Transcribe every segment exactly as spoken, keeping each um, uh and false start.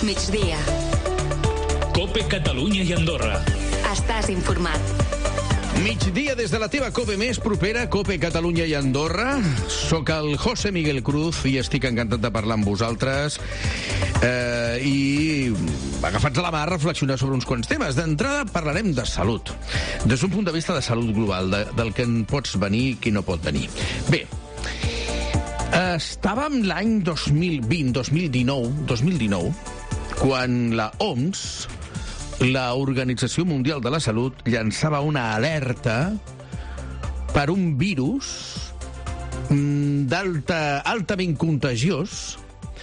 Migdia. COPE Catalunya i Andorra. Estàs informat. Migdia des de la teva COPE més propera, COPE Catalunya i Andorra. Soc el José Miguel Cruz i estic encantat de parlar amb vosaltres eh, i agafats a la mà reflexionar sobre uns quants temes. D'entrada parlarem de salut, des d'un punt de vista de salut global, de, del que en pots venir i qui no pot venir. Bé, estàvem l'any dos mil vint, dos mil dinou, dos mil dinou, quan la O M S, la Organització Mundial de la Salut, llançava una alerta per un virus d'alta, altament contagiós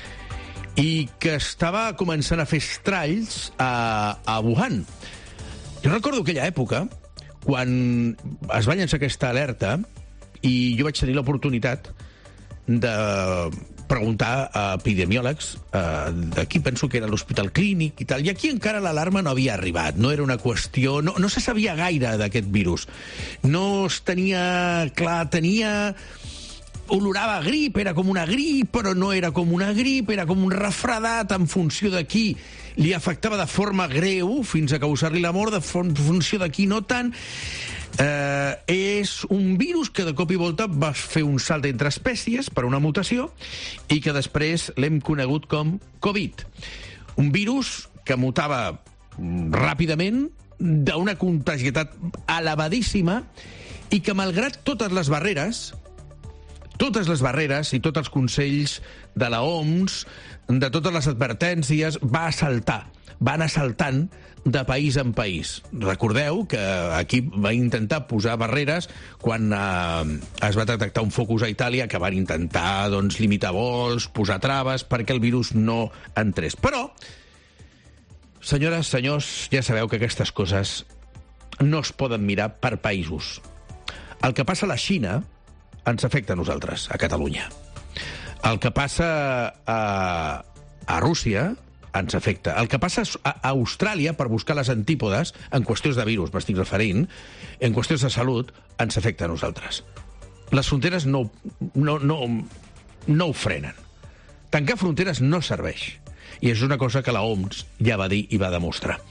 i que estava començant a fer estralls a, a Wuhan. Jo recordo aquella època, quan es va llançar aquesta alerta, i jo vaig tenir l'oportunitat de preguntar a epidemiòlegs, eh, d'aquí penso que era l'Hospital Clínic i tal, i aquí encara l'alarma no havia arribat, no era una qüestió, no, no se sabia gaire d'aquest virus, no es tenia clar, tenia... olorava a grip, era com una grip, però no era com una grip, era com un refredat en funció de qui li afectava de forma greu, fins a causar-li la mort, de funció de qui no tant. Eh, és un virus que de cop i volta va fer un salt entre espècies per una mutació i que després l'hem conegut com Covid. Un virus que mutava ràpidament, d'una contagietat elevadíssima i que, malgrat totes les barreres, totes les barreres i tots els consells de la O M S, de totes les advertències, va assaltar, va anar saltant de país en país. Recordeu que aquí va intentar posar barreres quan eh, es va detectar un focus a Itàlia, que van intentar doncs, limitar vols, posar traves perquè el virus no entrés. Però, senyores, senyors, ja sabeu que aquestes coses no es poden mirar per països. El que passa a la Xina ens afecta a nosaltres, a Catalunya. El que passa a, a Rússia ens afecta. El que passa a Austràlia, per buscar les antípodes, en qüestions de virus, m'estic referint, en qüestions de salut, ens afecta a nosaltres. Les fronteres no, no, no, no ho frenen. Tancar fronteres no serveix. I és una cosa que la O M S ja va dir i va demostrar.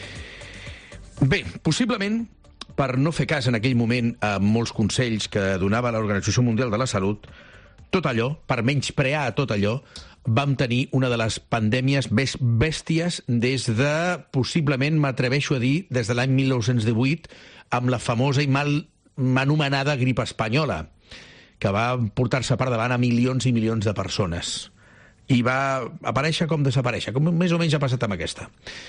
Bé, possiblement, per no fer cas en aquell moment a molts consells que donava l'Organització Mundial de la Salut, tot allò, per menysprear tot allò, vam tenir una de les pandèmies més bèsties des de, possiblement, m'atreveixo a dir, des de l'any mil nou-cents divuit, amb la famosa i mal anomenada grip espanyola, que va portar-se per davant a milions i milions de persones. I va aparèixer com desaparèixer, com més o menys ha passat amb aquesta.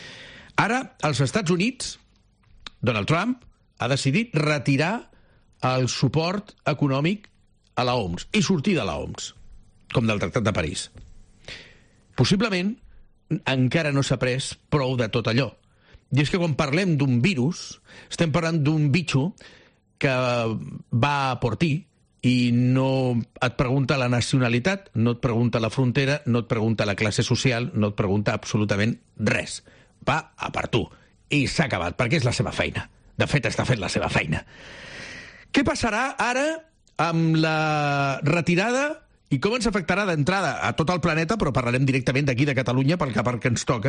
Ara, als Estats Units, Donald Trump ha decidit retirar el suport econòmic a la O M S i sortir de la O M S, com del Tractat de París. Possiblement, encara no s'ha pres prou de tot allò. I és que quan parlem d'un virus, estem parlant d'un bitxo que va a por ti i no et pregunta la nacionalitat, no et pregunta la frontera, no et pregunta la classe social, no et pregunta absolutament res. Va a per tu. I s'ha acabat, perquè és la seva feina. De fet, està fent la seva feina. Què passarà ara amb la retirada i com ens afectarà d'entrada a tot el planeta, però parlarem directament d'aquí de Catalunya, pel que, pel que ens toca.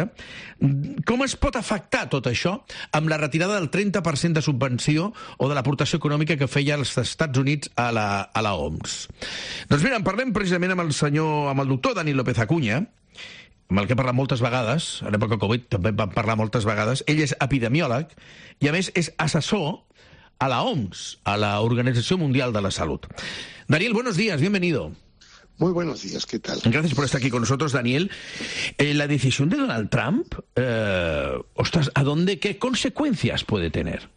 Com es pot afectar tot això amb la retirada del trenta per cent de subvenció o de l'aportació econòmica que feia els Estats Units a la, a la O M S? Doncs mira, en parlem precisament amb el senyor, amb el doctor Dani López Acuña, amb el que he parlat moltes vegades, a l'època Covid també vam parlar moltes vegades. Ell és epidemiòleg i, a més, és assessor a la O M S, a la Organización Mundial de la Salud. Daniel, buenos días, bienvenido. Muy buenos días, ¿qué tal? Gracias por estar aquí con nosotros, Daniel. Eh, la decisión de Donald Trump, eh, ostras, ¿a dónde, qué consecuencias puede tener?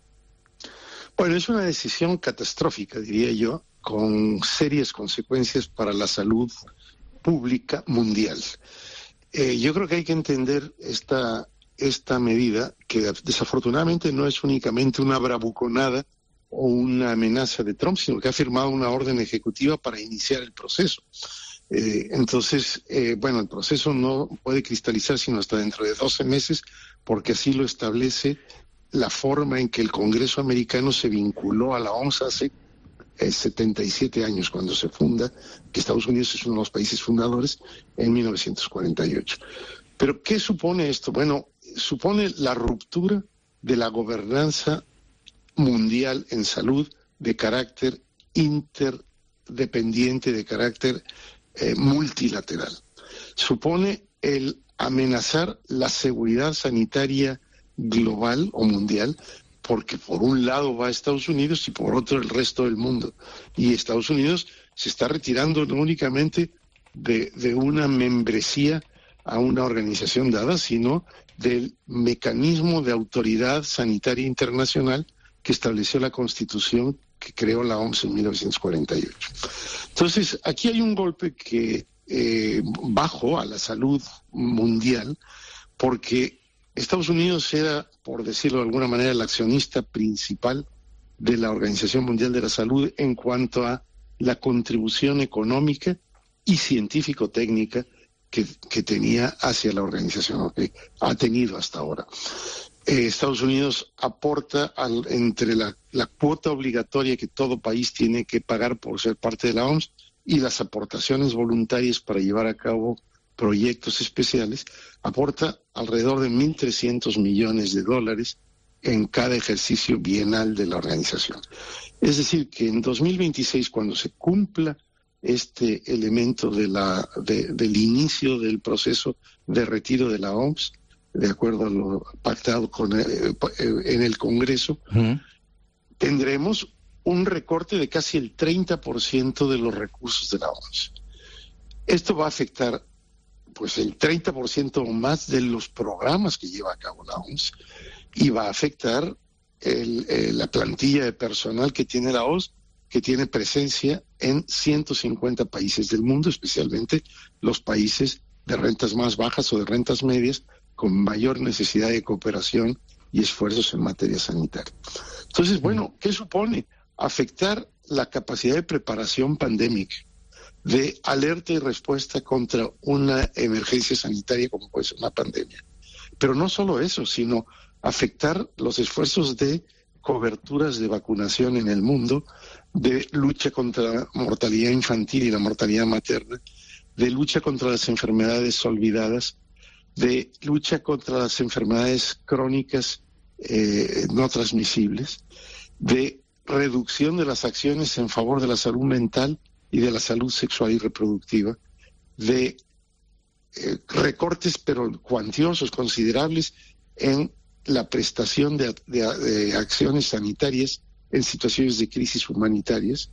Bueno, es una decisión catastrófica, diría yo, con serias consecuencias para la salud pública mundial. Eh, yo creo que hay que entender esta, esta medida, que desafortunadamente no es únicamente una bravuconada o una amenaza de Trump, sino que ha firmado una orden ejecutiva para iniciar el proceso. Eh, entonces, eh, bueno, el proceso no puede cristalizar sino hasta dentro de doce meses, porque así lo establece la forma en que el Congreso americano se vinculó a la O M S hace eh, setenta y siete años, cuando se funda, que Estados Unidos es uno de los países fundadores, en mil novecientos cuarenta y ocho. Pero ¿qué supone esto? Bueno, supone la ruptura de la gobernanza mundial en salud de carácter interdependiente, de carácter eh, multilateral. Supone el amenazar la seguridad sanitaria global o mundial, porque por un lado va Estados Unidos y por otro el resto del mundo. Y Estados Unidos se está retirando no únicamente de, de una membresía a una organización dada, sino del mecanismo de autoridad sanitaria internacional que estableció la Constitución que creó la O M S en mil novecientos cuarenta y ocho. Entonces, aquí hay un golpe que eh, bajo a la salud mundial, porque Estados Unidos era, por decirlo de alguna manera, el accionista principal de la Organización Mundial de la Salud en cuanto a la contribución económica y científico-técnica que, que tenía hacia la organización, o que ha tenido hasta ahora. Eh, Estados Unidos aporta al, entre la, la cuota obligatoria que todo país tiene que pagar por ser parte de la O M S y las aportaciones voluntarias para llevar a cabo proyectos especiales, aporta alrededor de mil trescientos millones de dólares en cada ejercicio bienal de la organización. Es decir, que en dos mil veintiséis, cuando se cumpla este elemento de la, de, del inicio del proceso de retiro de la O M S, de acuerdo a lo pactado con el, en el Congreso, uh-huh. tendremos un recorte de casi el treinta por ciento de los recursos de la O M S. Esto va a afectar pues el treinta por ciento o más de los programas que lleva a cabo la O M S y va a afectar el, el, la plantilla de personal que tiene la O M S, que tiene presencia en ciento cincuenta países del mundo, especialmente los países de rentas más bajas o de rentas medias, con mayor necesidad de cooperación y esfuerzos en materia sanitaria. Entonces, bueno, ¿qué supone? Afectar la capacidad de preparación pandémica, de alerta y respuesta contra una emergencia sanitaria como puede ser una pandemia. Pero no solo eso, sino afectar los esfuerzos de coberturas de vacunación en el mundo, de lucha contra la mortalidad infantil y la mortalidad materna, de lucha contra las enfermedades olvidadas, de lucha contra las enfermedades crónicas eh, no transmisibles, de reducción de las acciones en favor de la salud mental y de la salud sexual y reproductiva, de eh, recortes pero cuantiosos, considerables, en la prestación de, de, de acciones sanitarias en situaciones de crisis humanitarias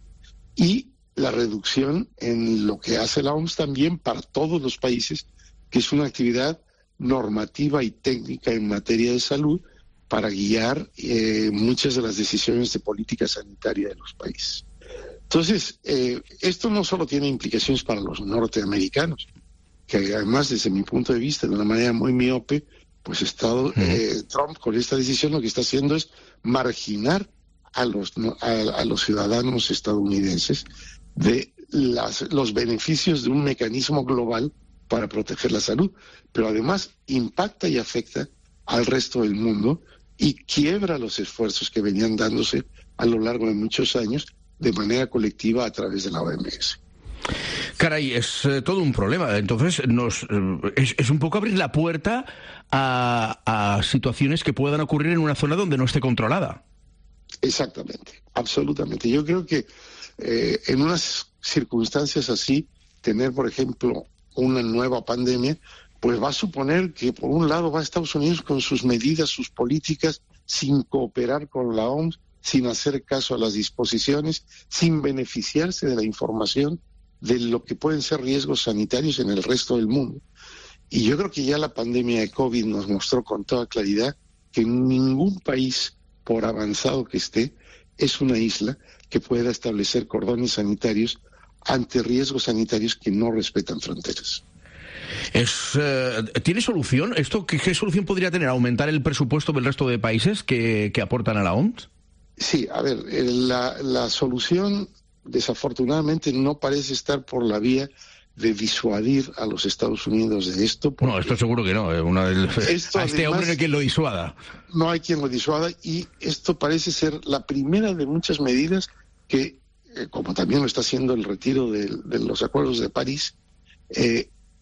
y la reducción en lo que hace la O M S también para todos los países, que es una actividad normativa y técnica en materia de salud para guiar eh, muchas de las decisiones de política sanitaria de los países. Entonces, eh, esto no solo tiene implicaciones para los norteamericanos, que además, desde mi punto de vista, de una manera muy miope, pues Estado, eh, Trump con esta decisión lo que está haciendo es marginar a los, a, a los ciudadanos estadounidenses de las, los beneficios de un mecanismo global para proteger la salud, pero además impacta y afecta al resto del mundo y quiebra los esfuerzos que venían dándose a lo largo de muchos años de manera colectiva a través de la O M S. Caray, es eh, todo un problema. Entonces, nos eh, es, es un poco abrir la puerta a, a situaciones que puedan ocurrir en una zona donde no esté controlada. Exactamente, absolutamente. Yo creo que eh, en unas circunstancias así, tener, por ejemplo, una nueva pandemia, pues va a suponer que, por un lado, va a Estados Unidos con sus medidas, sus políticas, sin cooperar con la O M S, sin hacer caso a las disposiciones, sin beneficiarse de la información de lo que pueden ser riesgos sanitarios en el resto del mundo. Y yo creo que ya la pandemia de COVID nos mostró con toda claridad que ningún país, por avanzado que esté, es una isla que pueda establecer cordones sanitarios ante riesgos sanitarios que no respetan fronteras. Es, eh, ¿Tiene solución? ¿Esto qué, qué solución podría tener? ¿Aumentar el presupuesto del resto de países que, que aportan a la O M S? Sí, a ver, la, la solución desafortunadamente no parece estar por la vía de disuadir a los Estados Unidos de esto. No, esto seguro que no. Una del... esto, a este además, hombre no hay quien lo disuada. No hay quien lo disuada y esto parece ser la primera de muchas medidas que, eh, como también lo está haciendo el retiro de, de los acuerdos de París, eh,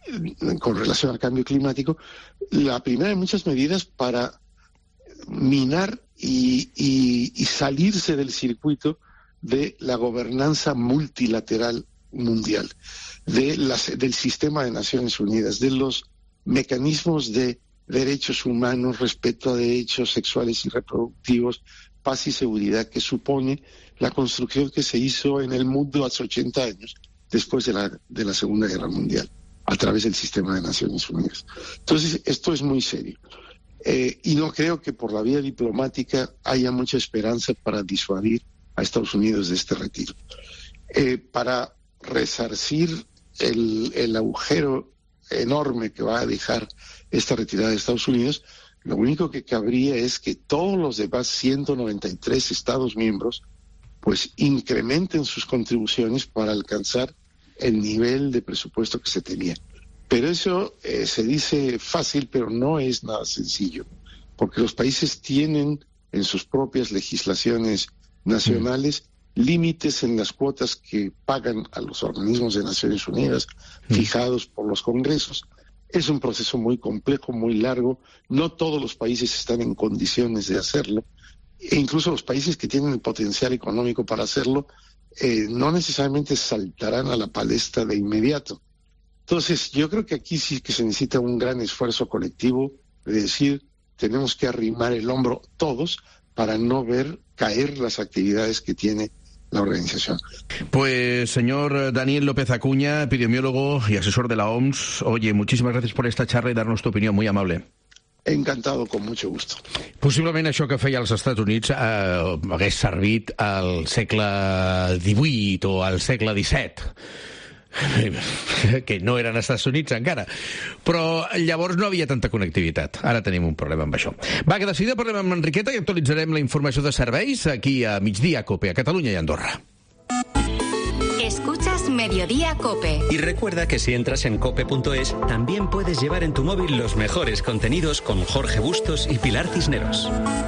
con relación al cambio climático, la primera de muchas medidas para minar y, y, y salirse del circuito de la gobernanza multilateral mundial, de las, del sistema de Naciones Unidas, de los mecanismos de derechos humanos, respeto a derechos sexuales y reproductivos, paz y seguridad que supone la construcción que se hizo en el mundo hace ochenta años, después de la, de la Segunda Guerra Mundial, a través del sistema de Naciones Unidas. Entonces, esto es muy serio. Eh, y no creo que por la vía diplomática haya mucha esperanza para disuadir a Estados Unidos de este retiro. Eh, para resarcir el, el agujero enorme que va a dejar esta retirada de Estados Unidos, lo único que cabría es que todos los demás ciento noventa y tres Estados miembros pues incrementen sus contribuciones para alcanzar el nivel de presupuesto que se tenía. Pero eso eh, se dice fácil, pero no es nada sencillo, porque los países tienen en sus propias legislaciones nacionales mm. límites en las cuotas que pagan a los organismos de Naciones Unidas, mm. fijados por los congresos. Es un proceso muy complejo, muy largo. No todos los países están en condiciones de hacerlo, e incluso los países que tienen el potencial económico para hacerlo eh, no necesariamente saltarán a la palestra de inmediato. Entonces, yo creo que aquí sí que se necesita un gran esfuerzo colectivo de decir, tenemos que arrimar el hombro todos para no ver caer las actividades que tiene la organización. Pues, señor Daniel López Acuña, epidemiólogo y asesor de la O M S, oye, muchísimas gracias por esta charla y darnos tu opinión, muy amable. Encantado, con mucho gusto. Possiblement això que feia als Estats Units eh, hagués servit al segle divuit o al segle disset, que no eren Estats Units encara, però llavors no havia tanta connectivitat. Ara tenim un problema amb això. Va, que de seguida parlem amb Enriqueta i actualitzarem la informació de serveis aquí a Migdia Cope, a Catalunya i Andorra. Escuchas Mediodía Cope. Y recuerda que si entras en cope punto es, también puedes llevar en tu móvil los mejores contenidos con Jorge Bustos y Pilar Cisneros.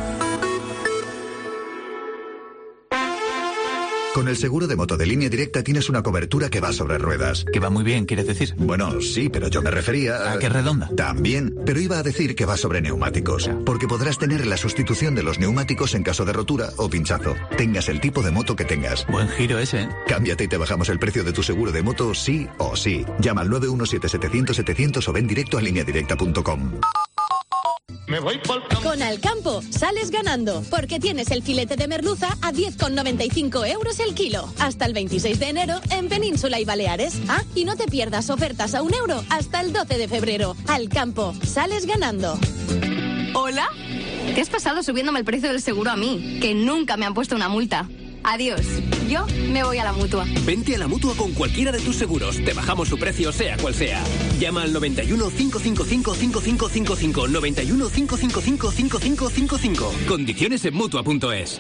Con el seguro de moto de Línea Directa tienes una cobertura que va sobre ruedas. Que va muy bien, ¿quieres decir? Bueno, sí, pero yo me refería a... ¿A qué redonda? También, pero iba a decir que va sobre neumáticos. Porque podrás tener la sustitución de los neumáticos en caso de rotura o pinchazo. Tengas el tipo de moto que tengas. Buen giro ese, ¿eh? Cámbiate y te bajamos el precio de tu seguro de moto sí o sí. Llama al nueve uno siete setecientos setecientos o ven directo a línea directa punto com. Me voy pa'l campo. Con Alcampo sales ganando, porque tienes el filete de merluza a diez con noventa y cinco euros el kilo. Hasta el veintiséis de enero en Península y Baleares. Ah, y no te pierdas ofertas a un euro hasta el doce de febrero. Alcampo, sales ganando. ¿Hola? ¿Qué has pasado subiéndome el precio del seguro a mí? Que nunca me han puesto una multa. Adiós. Yo me voy a la Mutua. Vente a la Mutua con cualquiera de tus seguros. Te bajamos su precio, sea cual sea. Llama al noventa y uno, cinco cinco cinco, cinco cinco cinco cinco. noventa y uno, cinco cinco cinco, cinco cinco cinco cinco. Condiciones en Mutua punto es.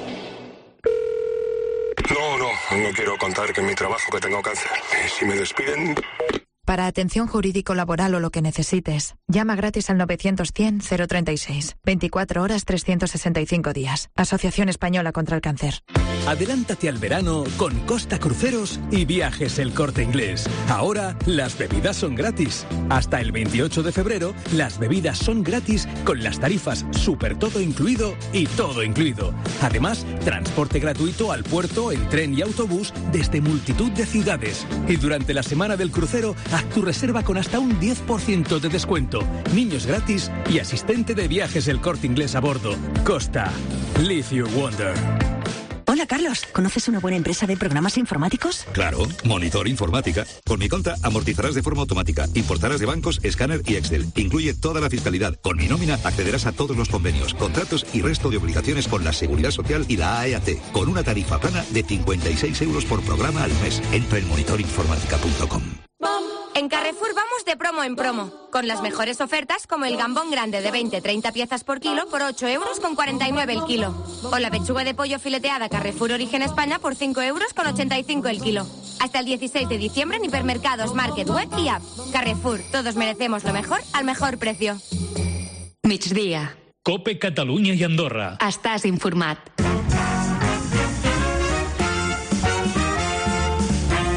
No, no, no quiero contar que en mi trabajo que tengo cáncer. Y si me despiden... Para atención jurídico-laboral o lo que necesites, llama gratis al novecientos cien cero treinta y seis. veinticuatro horas, trescientos sesenta y cinco días. Asociación Española contra el Cáncer. Adelántate al verano con Costa Cruceros y Viajes El Corte Inglés. Ahora las bebidas son gratis. Hasta el veintiocho de febrero, las bebidas son gratis con las tarifas súper todo incluido y todo incluido. Además, transporte gratuito al puerto en tren y autobús desde multitud de ciudades. Y durante la semana del crucero, haz tu reserva con hasta un diez por ciento de descuento, niños gratis y asistente de Viajes El Corte Inglés a bordo. Costa. Live your wonder. Hola, Carlos. ¿Conoces una buena empresa de programas informáticos? Claro, Monitor Informática. Con mi cuenta amortizarás de forma automática, importarás de bancos, escáner y Excel. Incluye toda la fiscalidad. Con mi nómina accederás a todos los convenios, contratos y resto de obligaciones con la Seguridad Social y la A E A T, con una tarifa plana de cincuenta y seis euros por programa al mes. Entra en monitor informática punto com. En Carrefour vamos de promo en promo, con las mejores ofertas como el gambón grande de veinte a treinta piezas por kilo por ocho euros con cuarenta y nueve el kilo. O la pechuga de pollo fileteada Carrefour Origen España por cinco euros con ochenta y cinco el kilo. Hasta el dieciséis de diciembre en hipermercados, market, web y app. Carrefour, todos merecemos lo mejor al mejor precio. Migdia. Cope Catalunya i Andorra. Estàs informat.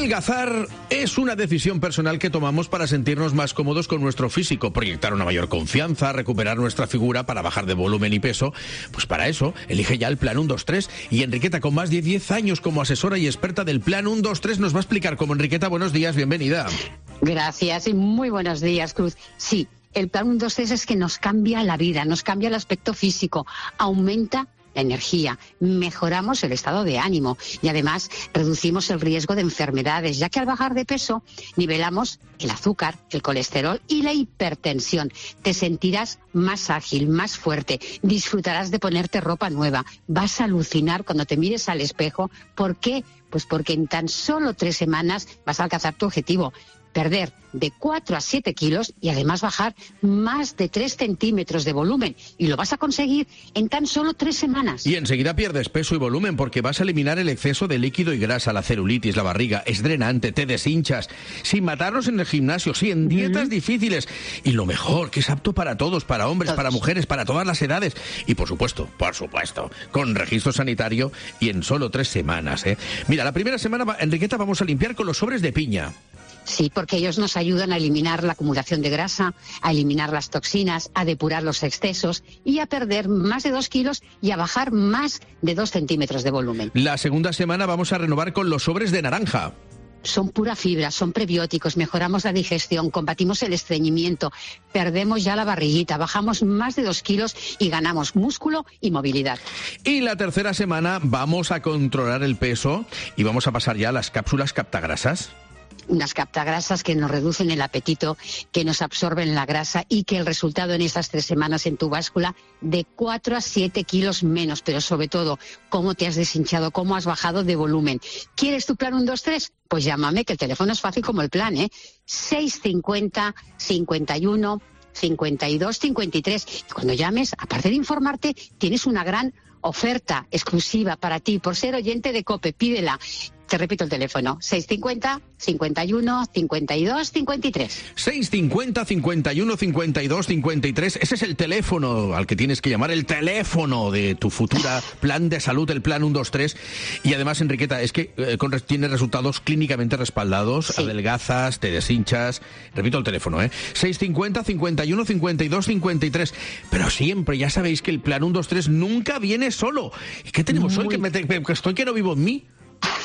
Adelgazar es una decisión personal que tomamos para sentirnos más cómodos con nuestro físico, proyectar una mayor confianza, recuperar nuestra figura para bajar de volumen y peso. Pues para eso, elige ya el Plan uno dos tres. Y Enriqueta, con más de diez años como asesora y experta del Plan uno dos tres, nos va a explicar cómo. Enriqueta, buenos días, bienvenida. Gracias y muy buenos días, Cruz. Sí, el Plan uno dos tres es que nos cambia la vida, nos cambia el aspecto físico, aumenta la energía, mejoramos el estado de ánimo y además reducimos el riesgo de enfermedades, ya que al bajar de peso nivelamos el azúcar, el colesterol y la hipertensión. Te sentirás más ágil, más fuerte, disfrutarás de ponerte ropa nueva, vas a alucinar cuando te mires al espejo. ¿Por qué? Pues porque en tan solo tres semanas vas a alcanzar tu objetivo. Perder de cuatro a siete kilos y además bajar más de tres centímetros de volumen. Y lo vas a conseguir en tan solo tres semanas. Y enseguida pierdes peso y volumen porque vas a eliminar el exceso de líquido y grasa, la celulitis, la barriga. Es drenante, te deshinchas. Sin matarnos en el gimnasio, sí, en dietas uh-huh. difíciles. Y lo mejor, que es apto para todos, para hombres, todos. Para mujeres, para todas las edades. Y por supuesto, por supuesto, con registro sanitario y en solo tres semanas. ¿eh? Mira, la primera semana, Enriqueta, vamos a limpiar con los sobres de piña. Sí, porque ellos nos ayudan a eliminar la acumulación de grasa, a eliminar las toxinas, a depurar los excesos y a perder más de dos kilos y a bajar más de dos centímetros de volumen. La segunda semana vamos a renovar con los sobres de naranja. Son pura fibra, son prebióticos, mejoramos la digestión, combatimos el estreñimiento, perdemos ya la barriguita, bajamos más de dos kilos y ganamos músculo y movilidad. Y la tercera semana vamos a controlar el peso y vamos a pasar ya a las cápsulas captagrasas. Unas captagrasas que nos reducen el apetito, que nos absorben la grasa y que el resultado en esas tres semanas en tu báscula de cuatro a siete kilos menos, pero sobre todo, cómo te has deshinchado, cómo has bajado de volumen. ¿Quieres tu plan uno dos tres? Pues llámame, que el teléfono es fácil como el plan, ¿eh? seis cincuenta, cincuenta y uno, cincuenta y dos, cincuenta y tres. Y cuando llames, aparte de informarte, tienes una gran oferta exclusiva para ti por ser oyente de COPE. Pídela. Te repito el teléfono, seis cincuenta, cincuenta y uno, cincuenta y dos, cincuenta y tres. seis cincuenta, cincuenta y uno, cincuenta y dos, cincuenta y tres. Ese es el teléfono al que tienes que llamar, el teléfono de tu futura plan de salud, el Plan uno dos tres. Y además, Enriqueta, es que eh, con, tienes resultados clínicamente respaldados, sí. Adelgazas, te deshinchas. Repito el teléfono, ¿eh? seis cincuenta, cincuenta y uno, cincuenta y dos, cincuenta y tres. Pero siempre, ya sabéis que el Plan uno dos tres nunca viene solo. ¿Y qué tenemos Muy... hoy? Que, me te, que estoy que no vivo en mí.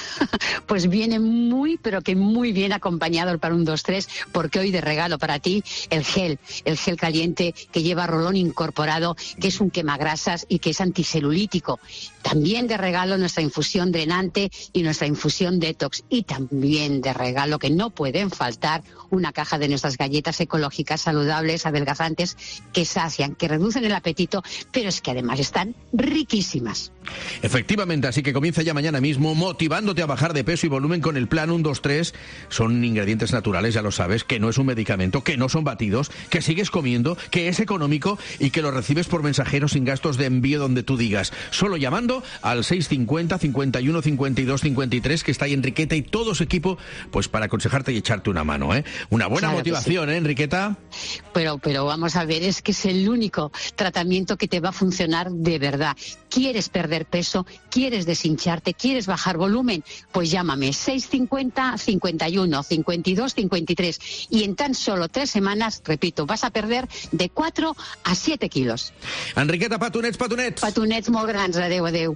Pues viene muy, pero que muy bien acompañado el Plan uno dos tres, porque hoy de regalo para ti el gel, el gel caliente que lleva rolón incorporado, que es un quemagrasas y que es anticelulítico. También de regalo nuestra infusión drenante y nuestra infusión detox. Y también de regalo, que no pueden faltar, una caja de nuestras galletas ecológicas, saludables, adelgazantes, que sacian, que reducen el apetito, pero es que además están riquísimas. Efectivamente, así que comienza ya mañana mismo motivándote a bajar de peso y volumen con el Plan uno dos tres. Son ingredientes naturales, ya lo sabes, que no es un medicamento, que no son batidos, que sigues comiendo, que es económico y que lo recibes por mensajero sin gastos de envío donde tú digas. Solo llamando al seis cincuenta, cincuenta y uno, cincuenta y dos, cincuenta y tres, que está ahí Enriqueta y todo su equipo, pues para aconsejarte y echarte una mano, ¿eh? Una buena claro motivación, sí. ¿eh, Enriqueta? Pero, pero vamos a ver, es que es el único tratamiento que te va a funcionar de verdad. ¿Quieres perder peso? ¿Quieres deshincharte? ¿Quieres bajar volumen? Pues llámame, seis cincuenta, cincuenta y uno, cincuenta y dos, cincuenta y tres. Y en tan solo tres semanas, repito, vas a perder de cuatro a siete kilos. Enriqueta, patonets, patonets. Patonets molt grans, adeu, adeu.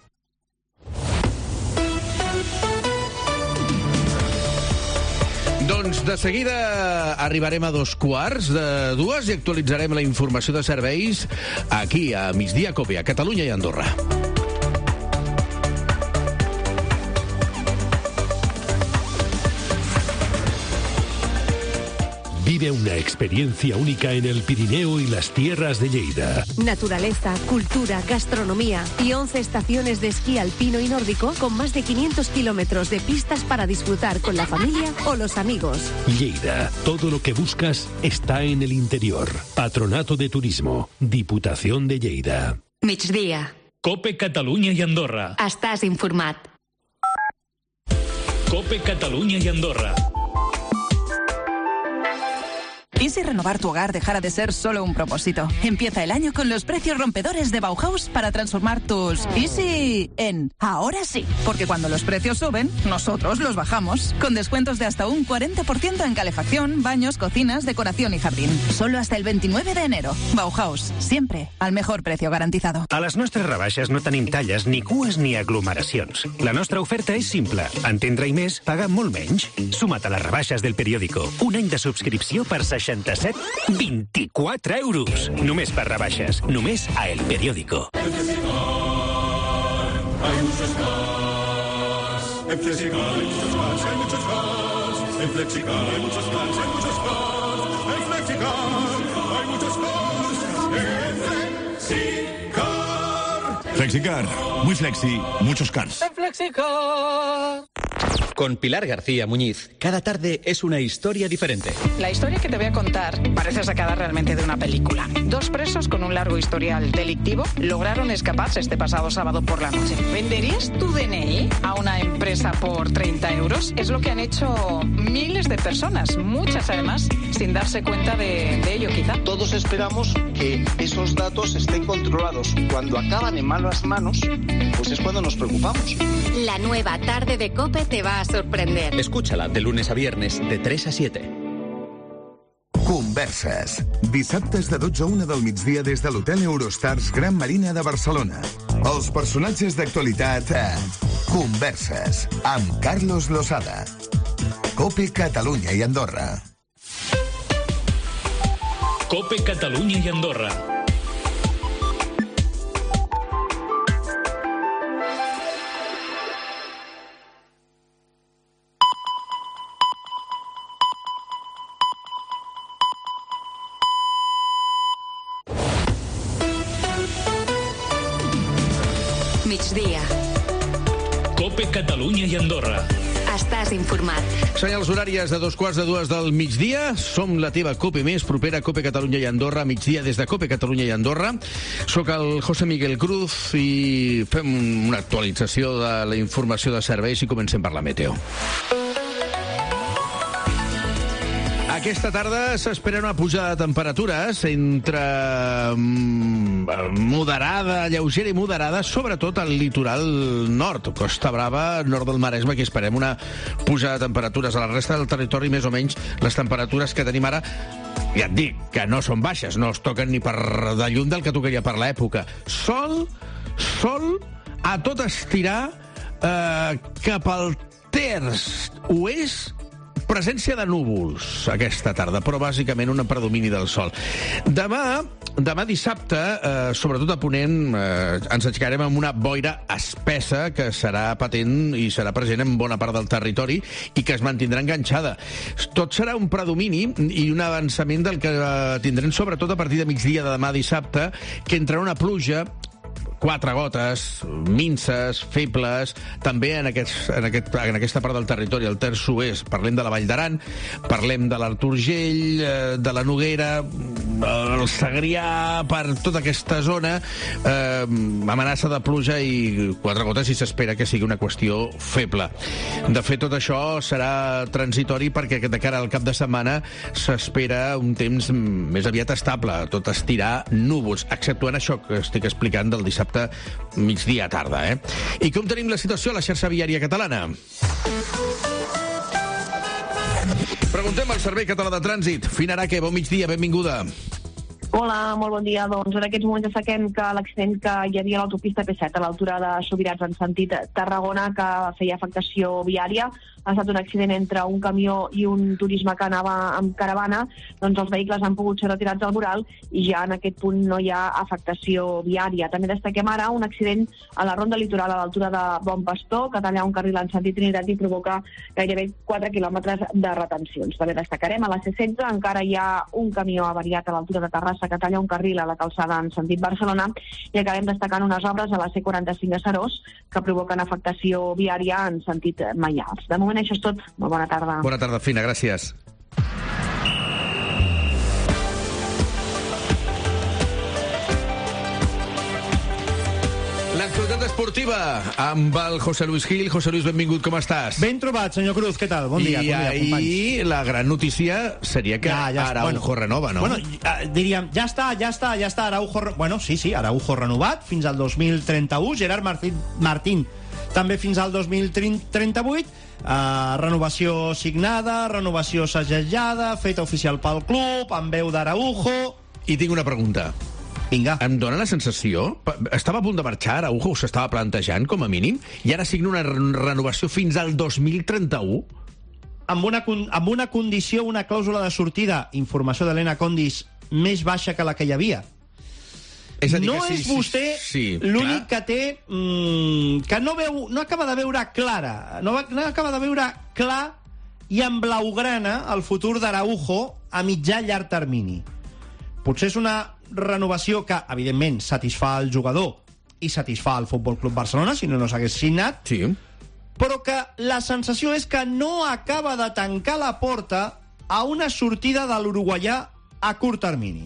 Doncs de seguida arribarem a dos quarts de dues i actualitzarem la informació de serveis aquí a Migdia Cope, a Catalunya i Andorra. Vive una experiencia única en el Pirineo y las tierras de Lleida. Naturaleza, cultura, gastronomía y once estaciones de esquí alpino y nórdico con más de quinientos kilómetros de pistas para disfrutar con la familia o los amigos. Lleida, todo lo que buscas está en el interior. Patronato de Turismo, Diputación de Lleida. Migdia. Cope Catalunya i Andorra. Estàs informat. Cope Catalunya i Andorra. ¿Y si renovar tu hogar dejara de ser solo un propósito? Empieza el año con los precios rompedores de Bauhaus para transformar tus easy en ahora sí. Porque cuando los precios suben, nosotros los bajamos. Con descuentos de hasta un cuarenta por ciento en calefacción, baños, cocinas, decoración y jardín. Solo hasta el veintinueve de enero. Bauhaus, siempre al mejor precio garantizado. A les nostres rebaixes no tenim talles, ni cues ni aglomeracions. La nostra oferta és simple. Entendre i més, pagar molt menys. Suma't a les rebaixes del periòdico. Un any de subscripció per seixanta-set coma vint-i-quatre euros. Només per rebaixes. Només a El Periódico. Hay muchos cars. En Flexicar hay muchos cars, hay muchos cars. En Flexicar hay muchos cars, hay muchos cars. En Flexicar hay muchos cars. En Flexicar. Flexicar. Muy flexi, muchos cars. En Flexicar. Con Pilar García Muñiz, cada tarde es una historia diferente. La historia que te voy a contar parece sacada realmente de una película. Dos presos con un largo historial delictivo lograron escaparse este pasado sábado por la noche. ¿Venderías tu D N I a una empresa por treinta euros? Es lo que han hecho miles de personas, muchas además, sin darse cuenta de, de ello quizá. Todos esperamos que esos datos estén controlados. Cuando acaban en malas manos, pues es cuando nos preocupamos. La nueva tarde de COPE te va a sorprender. Escúchala de lunes a viernes de tres a siete. Converses. Dissabtes de dotze a una del migdia des de l'Hotel Eurostars Gran Marina de Barcelona. Els personatges d'actualitat a Converses amb Carlos Losada. COPE Catalunya i Andorra. COPE Catalunya i Andorra. Migdia. COPE Catalunya i Andorra. Estàs informat. Senyals horàries de dos quarts de dues del migdia. Som la teva COPE més propera, COPE Catalunya i Andorra, migdia des de COPE Catalunya i Andorra. Soc el José Miguel Cruz i fem una actualització de la informació de serveis i comencem per la meteo. Aquesta tarda s'espera una pujada de temperatures entre moderada, lleugera i moderada, sobretot al litoral nord, Costa Brava, nord del Maresme, que esperem una pujada de temperatures. A la resta del territori, més o menys, les temperatures que tenim ara, ja et dic, que no són baixes, no es toquen ni per de lluny del que tocaria per l'època. Sol, sol, a tot estirar eh, cap al terç oest, presència de núvols aquesta tarda, però bàsicament un predomini del sol. Demà, demà dissabte, eh, sobretot a Ponent, eh, ens aixecarem amb una boira espessa que serà patent i serà present en bona part del territori i que es mantindrà enganxada. Tot serà un predomini i un avançament del que eh, tindrem sobretot a partir de migdia de demà dissabte, que entrarà una pluja, quatre gotes, minces, febles, també en, aquest, en, aquest, en aquesta part del territori, el terç oest. Parlem de la Vall d'Aran, parlem de l'Arturgell, de la Noguera, el Segrià, per tota aquesta zona, eh, amenaça de pluja i quatre gotes, i s'espera que sigui una qüestió feble. De fet, tot això serà transitori perquè de cara al cap de setmana s'espera un temps més aviat estable, tot estirar núvols, exceptuant això que estic explicant del dissabte migdia tarda, eh? I com tenim la situació a la xarxa viària catalana? Preguntem al Servei Català de Trànsit. Fina Araque, bon migdia, benvinguda. Hola, molt bon dia. Doncs en aquests moments destaquem que l'accident que hi havia a l'autopista P set a l'altura de Subirats en sentit Tarragona, que feia afectació viària, ha estat un accident entre un camió i un turisme que anava amb caravana. Doncs els vehicles han pogut ser retirats del voral i ja en aquest punt no hi ha afectació viària. També destaquem ara un accident a la ronda litoral a l'altura de Bon Pastor, que talla un carril en sentit Trinitat i provoca gairebé quatre quilòmetres de retencions. També destacarem a la C setze encara hi ha un camió avariat a l'altura de Terrassa que talla un carril a la calçada en sentit Barcelona, i acabem destacant unes obres a la C quaranta-cinc a Serós que provoquen afectació viària en sentit Maials. De moment això és tot. Molt bona tarda. Bona tarda, Fina, gràcies. L'actualitat esportiva esportiva amb el José Luis Gil. José Luis, benvingut, com estàs? Ben trobat, senyor Cruz, què tal? Bon dia, I bon dia, ahir companys. la gran notícia seria que ja, ja, Araujo bueno, renova, no? Bueno, diríem, ja està, ja està, ja està, Araujo... Bueno, sí, sí, Araujo renovat fins al dos mil trenta-u, Gerard Martín, Martín també fins al dos mil trenta-vuit, uh, renovació signada, renovació segellada, feta oficial pel club, amb veu d'Araujo... I tinc una pregunta. Vinga. Em dóna la sensació... Estava a punt de marxar, Araujo s'estava plantejant, com a mínim, i ara signa una renovació fins al dos mil trenta-u? Amb una, amb una condició, una clàusula de sortida, informació d'Helena Condis, més baixa que la que hi havia. És a dir, no que sí, és vostè sí, sí, l'únic que té... Mmm, que no, veu, no acaba de veure clara, no, no acaba de veure clar i en blaugrana el futur d'Araujo a mitjà llarg termini. Potser és una renovació que, evidentment, satisfà el jugador i satisfà el Futbol Club Barcelona, si no, no s'hagués signat, sí. Però que la sensació és que no acaba de tancar la porta a una sortida de l'uruguaià a curt termini.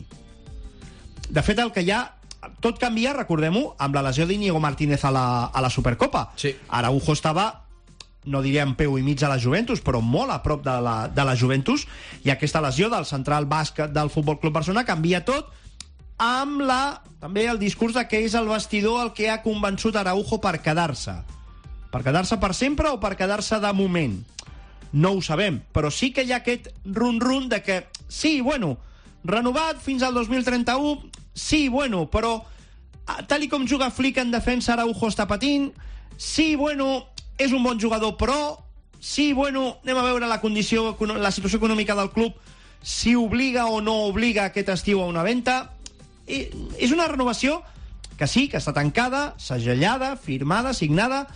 De fet, el que hi ha... Tot canvia, recordem-ho, amb la lesió d'Íñigo Martínez a la, a la Supercopa. Sí. Araujo estava... no diríem peu i mig a la Juventus, però molt a prop de la, de la Juventus, i aquesta lesió del central bàsquet del Futbol Club Barcelona canvia tot, amb la, també el discurs de que és el vestidor el que ha convençut Araujo per quedar-se. Per quedar-se per sempre o per quedar-se de moment? No ho sabem, però sí que hi ha aquest run-run de que, sí, bueno, renovat fins al dos mil trenta-u, sí, bueno, però tal i com juga Flick en defensa, Araujo està patint, sí, bueno... és un bon jugador, però sí, bueno, anem a veure la condició, la situació econòmica del club, si obliga o no obliga aquest estiu a una venda. I és una renovació que sí, que està tancada, segellada, firmada, signada,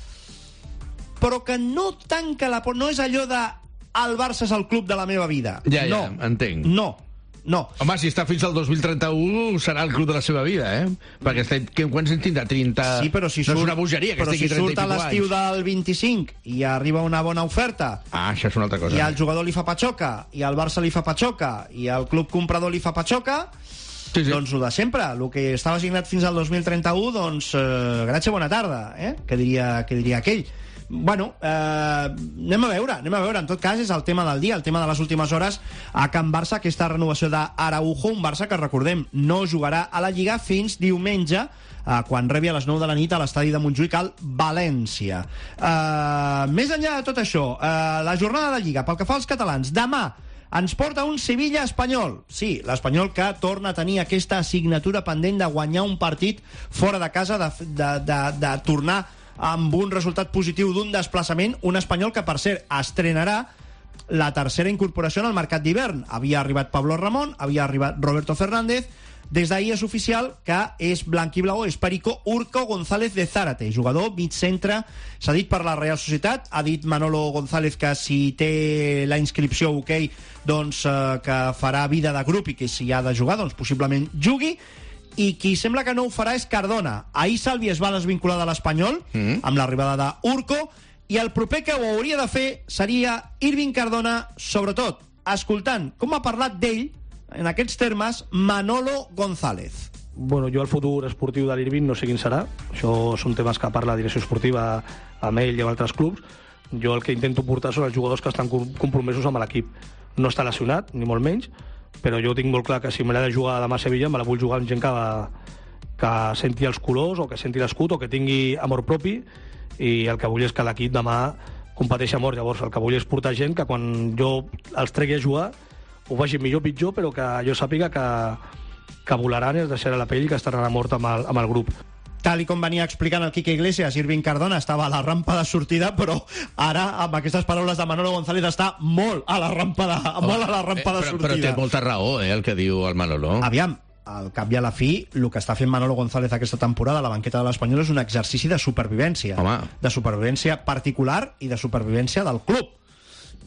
però que no tanca la porta, no és allò de el Barça és el club de la meva vida. Ja, ja, no, entenc. No, no. Home, si està fins al dos mil trenta-u serà el club de la seva vida, eh? Perquè estem, quants en tindrà? trenta... Sí, però si no surt, és una bogeria que però estigui si trenta surt a l'estiu del vint-i-cinc i arriba una bona oferta... Ah, això és una altra cosa. I al jugador li fa patxoca, i al Barça li fa patxoca, i al club comprador li fa patxoca... Sí, sí. Doncs el de sempre, el que estava signat fins al dos mil trenta-u, doncs, eh, gràcies, bona tarda, eh? Que diria, que diria aquell. Bueno, eh, anem a veure, anem a veure. En tot cas, és el tema del dia, el tema de les últimes hores a Can Barça, aquesta renovació d'Araujo, un Barça que, recordem, no jugarà a la Lliga fins diumenge, eh, quan rebi a les nou de la nit a l'estadi de Montjuïc al València. Eh, més enllà de tot això, eh, la jornada de Lliga, pel que fa als catalans, demà ens porta un Sevilla-Espanyol. Sí, l'Espanyol que torna a tenir aquesta assignatura pendent de guanyar un partit fora de casa, de, de, de, de tornar amb un resultat positiu d'un desplaçament, un Espanyol que, per cert, estrenarà la tercera incorporació en el mercat d'hivern. Havia arribat Pablo Ramón, havia arribat Roberto Fernández. Des d'ahir és oficial que és blanquiblau, és Perico Urco González de Zárate, jugador mig centre, s'ha dit per la Real Societat, ha dit Manolo González que si té la inscripció ok, doncs eh, que farà vida de grup i que si ha de jugar, doncs possiblement jugui. I qui sembla que no ho farà és Cardona. Ahir Salvi es va desvincular de l'Espanyol mm. amb l'arribada d'Urco, i el proper que ho hauria de fer seria Irving Cardona, sobretot escoltant com ha parlat d'ell en aquests termes Manolo González. Bueno, jo el futur esportiu de l'Irving no sé quin serà, això són temes que parla la direcció esportiva amb ell i amb altres clubs. Jo el que intento portar són els jugadors que estan compromesos amb l'equip. No està lesionat, ni molt menys, però jo tinc molt clar que si me l'he de jugar demà a Sevilla me la vull jugar amb gent que, que senti els colors o que senti l'escut o que tingui amor propi, i el que vull és que l'equip demà competeixi a mort. Llavors el que vull és portar gent que quan jo els tregui a jugar ho vagi millor o pitjor, però que jo sàpiga que, que volaran i es deixarà la pell i que estaran a mort amb el, amb el grup. Tal i com venia explicant el Quique Iglesias, Irving Cardona estava a la rampa de sortida, però ara, amb aquestes paraules de Manolo González, està molt a la rampa de, Home, molt a la rampa de però, sortida. Però té molta raó, eh, el que diu el Manolo. Aviam, al cap i a la fi, el que està fent Manolo González aquesta temporada a la banqueta de l'Espanyol és un exercici de supervivència. Home. De supervivència particular i de supervivència del club.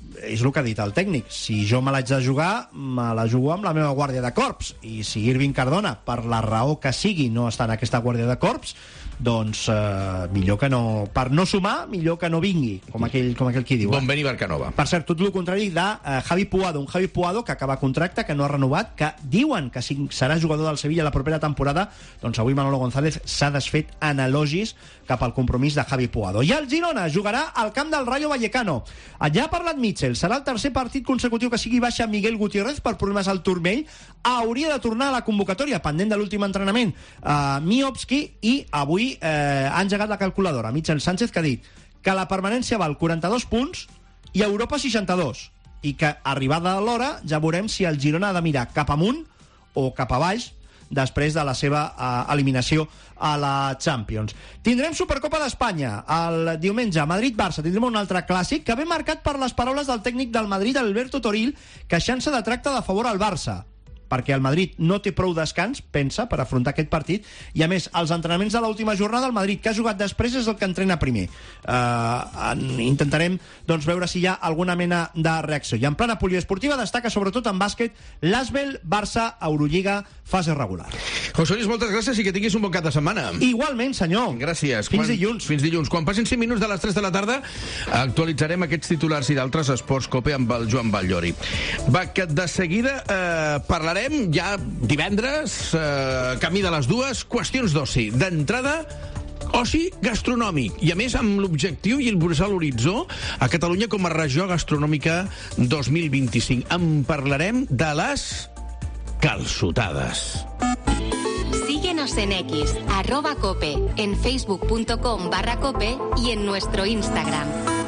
és el que ha dit el tècnic. Si jo me l'haig de jugar, me la jugo amb la meva guàrdia de corps. I si Irving Cardona, per la raó que sigui, no està en aquesta guàrdia de corps, doncs eh, millor que no... Per no sumar, millor que no vingui, com aquell, com aquell qui diu. Bon veni Barcanova. Per cert, tot el contrari de uh, Javi Puado, un Javi Puado que acaba contracte, que no ha renovat, que diuen que si serà jugador del Sevilla la propera temporada, doncs avui Manolo González s'ha desfet en elogis cap al compromís de Javi Puado. I el Girona jugarà al camp del Rayo Vallecano. Ja ha parlat Mitchell, serà el tercer partit consecutiu que sigui baixa Miguel Gutiérrez per problemes al turmell. Hauria de tornar a la convocatòria, pendent de l'últim entrenament, uh, Miovski, i avui eh, ha engegat la calculadora Mitchell Sánchez, que ha dit que la permanència val quaranta-dos punts i Europa seixanta-dos, i que arribada a l'hora ja veurem si el Girona ha de mirar cap amunt o cap a baix després de la seva uh, eliminació a la Champions. Tindrem Supercopa d'Espanya el diumenge, Madrid-Barça. Tindrem un altre clàssic que ve marcat per les paraules del tècnic del Madrid, Alberto Toril, queixant-se de tracte de favor al Barça, perquè el Madrid no té prou descans, pensa, per afrontar aquest partit, i a més, els entrenaments de l'última jornada, el Madrid, que ha jugat després, és el que entrena primer. Uh, intentarem doncs, veure si hi ha alguna mena de reacció. I en plana poliesportiva destaca sobretot en bàsquet l'Asbel, Barça, Eurolliga, fase regular. José Luis, moltes gràcies i que tinguis un bon cap de setmana. Igualment, senyor. Gràcies. Fins Quan... dilluns. Fins dilluns. Quan passin cinc minuts de les tres de la tarda, actualitzarem aquests titulars i d'altres esports Cope amb el Joan Batllori. Va, que de seguida eh, parlarem ja divendres, eh, camí de les dues, qüestions d'oci. D'entrada, oci gastronòmic, i a més amb l'objectiu i el posar l'horitzó a Catalunya com a regió gastronòmica dos mil vint-i-cinc. En parlarem de les calçotades. Síguenos en X, arroba cope, en facebook.com barra cope y en nuestro Instagram.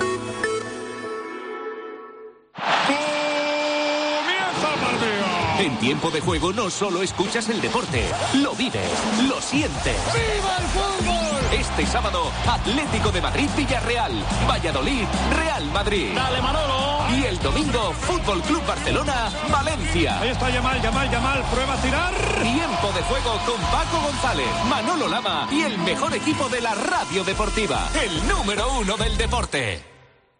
En Tiempo de Juego no solo escuchas el deporte, lo vives, lo sientes. ¡Viva el fútbol! Este sábado, Atlético de Madrid-Villarreal, Valladolid, Real Madrid. ¡Dale, Manolo! Y el domingo, Fútbol Club Barcelona, Valencia. Ahí está Yamal, Yamal, Yamal, prueba a tirar. Tiempo de Juego con Paco González, Manolo Lama y el mejor equipo de la radio deportiva, el número uno del deporte.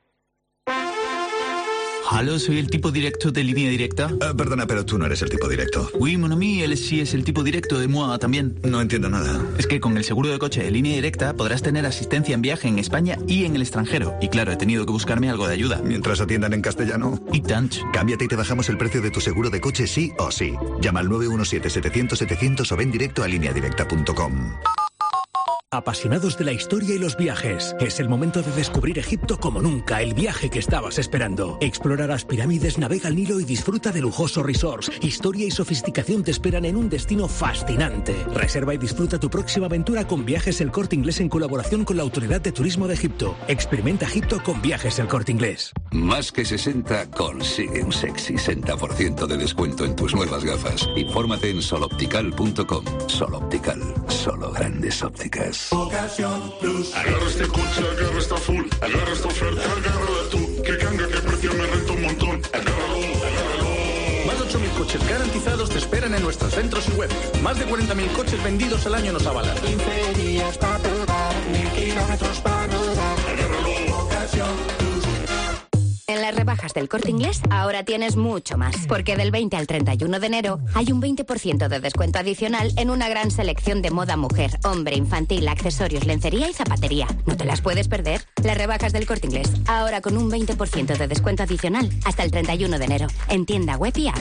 Aló, soy el tipo directo de Línea Directa. Uh, perdona, pero tú no eres el tipo directo. Oui, mon ami, él sí es el tipo directo de moi también. No entiendo nada. Es que con el seguro de coche de Línea Directa podrás tener asistencia en viaje en España y en el extranjero. Y claro, he tenido que buscarme algo de ayuda. Mientras atiendan en castellano. Y tanch. Cámbiate y te bajamos el precio de tu seguro de coche sí o sí. Llama al nueve uno siete, setecientos, setecientos o ven directo a línea directa punto com. Apasionados de la historia y los viajes, es el momento de descubrir Egipto como nunca, el viaje que estabas esperando. Explora las pirámides, navega el Nilo y disfruta de lujosos resorts. Historia y sofisticación te esperan en un destino fascinante. Reserva y disfruta tu próxima aventura con Viajes El Corte Inglés en colaboración con la Autoridad de Turismo de Egipto. Experimenta Egipto con Viajes El Corte Inglés. Más que sesenta, consigue un sexy sesenta por ciento de descuento en tus nuevas gafas. Infórmate en soloptical punto com. Soloptical, solo grandes ópticas. Ocasión Plus. Agarra este coche, agarra esta full, agarra esta oferta, agárrala tú. Que canga, que precio me renta un montón. Agárralo, agárralo. Más de ocho mil coches garantizados te esperan en nuestros centros y web. Más de cuarenta mil coches vendidos al año nos avalan. quince días para probar, mil kilómetros para rodar. Agárralo, Ocasión Plus. En las rebajas del Corte Inglés ahora tienes mucho más, porque del veinte al treinta y uno de enero hay un veinte por ciento de descuento adicional en una gran selección de moda mujer, hombre, infantil, accesorios, lencería y zapatería. ¿No te las puedes perder? Las rebajas del Corte Inglés, ahora con un veinte por ciento de descuento adicional hasta el treinta y uno de enero, en tienda web y app.